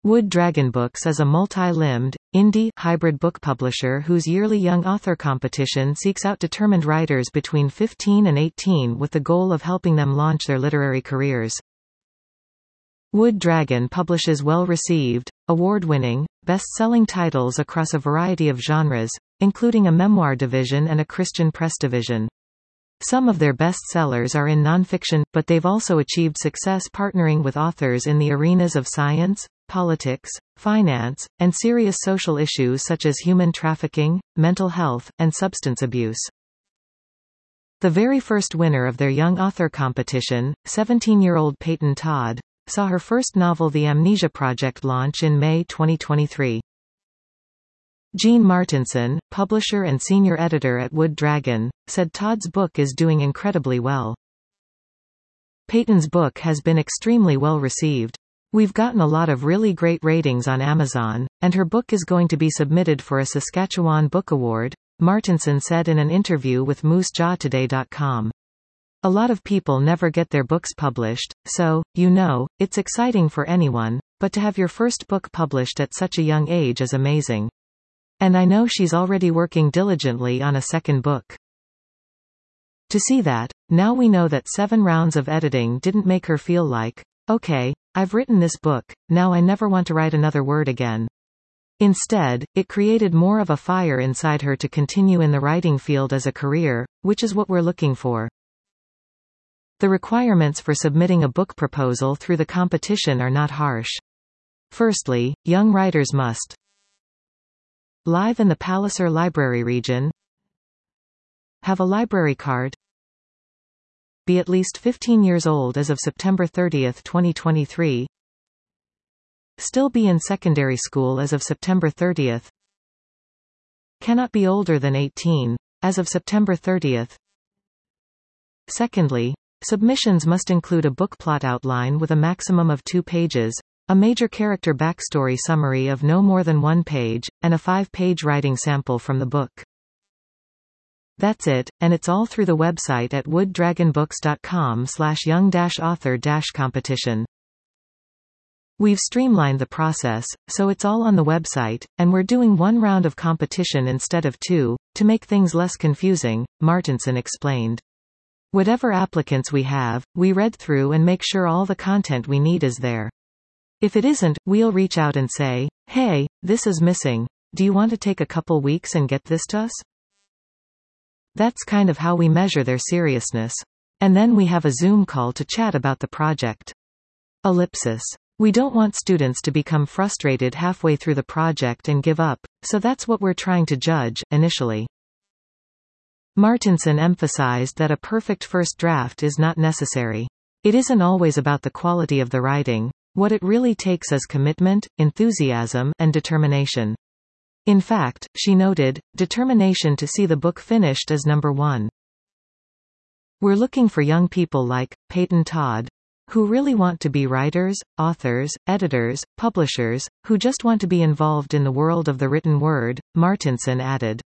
Wood Dragon Books is a multi-limbed, indie, hybrid book publisher whose yearly young author competition seeks out determined writers between 15 and 18 with the goal of helping them launch their literary careers. Wood Dragon publishes well-received, award-winning, best-selling titles across a variety of genres, including a memoir division and a Christian press division. Some of their best sellers are in nonfiction, but they've also achieved success partnering with authors in the arenas of science, politics, finance, and serious social issues such as human trafficking, mental health, and substance abuse. The very first winner of their young author competition, 17-year-old Peyton Todd, saw her first novel The Amnesia Project launch in May 2023. Jean Martinson, publisher and senior editor at Wood Dragon, said Todd's book is doing incredibly well. Peyton's book has been extremely well received. We've gotten a lot of really great ratings on Amazon, and her book is going to be submitted for a Saskatchewan Book Award, Martinson said in an interview with MooseJawToday.com. A lot of people never get their books published, so, it's exciting for anyone, but to have your first book published at such a young age is amazing. And I know she's already working diligently on a second book. To see that, now we know that 7 rounds of editing didn't make her feel like, okay, I've written this book, now I never want to write another word again. Instead, it created more of a fire inside her to continue in the writing field as a career, which is what we're looking for. The requirements for submitting a book proposal through the competition are not harsh. Firstly, young writers must live in the Palliser Library region, have a library card, be at least 15 years old as of September 30, 2023, still be in secondary school as of September 30, cannot be older than 18, as of September 30. Secondly, submissions must include a book plot outline with a maximum of 2 pages, a major character backstory summary of no more than 1 page, and a 5-page writing sample from the book. That's it, and it's all through the website at wooddragonbooks.com/young-author-competition. We've streamlined the process, so it's all on the website, and we're doing 1 round of competition instead of 2, to make things less confusing, Martinson explained. Whatever applicants we have, we read through and make sure all the content we need is there. If it isn't, we'll reach out and say, hey, this is missing. Do you want to take a couple weeks and get this to us? That's kind of how we measure their seriousness. And then we have a Zoom call to chat about the project. Ellipsis. We don't want students to become frustrated halfway through the project and give up, so that's what we're trying to judge, initially. Martinson emphasized that a perfect first draft is not necessary. It isn't always about the quality of the writing. What it really takes is commitment, enthusiasm, and determination. In fact, she noted, determination to see the book finished is number 1. We're looking for young people like Peyton Todd, who really want to be writers, authors, editors, publishers, who just want to be involved in the world of the written word, Martinson added.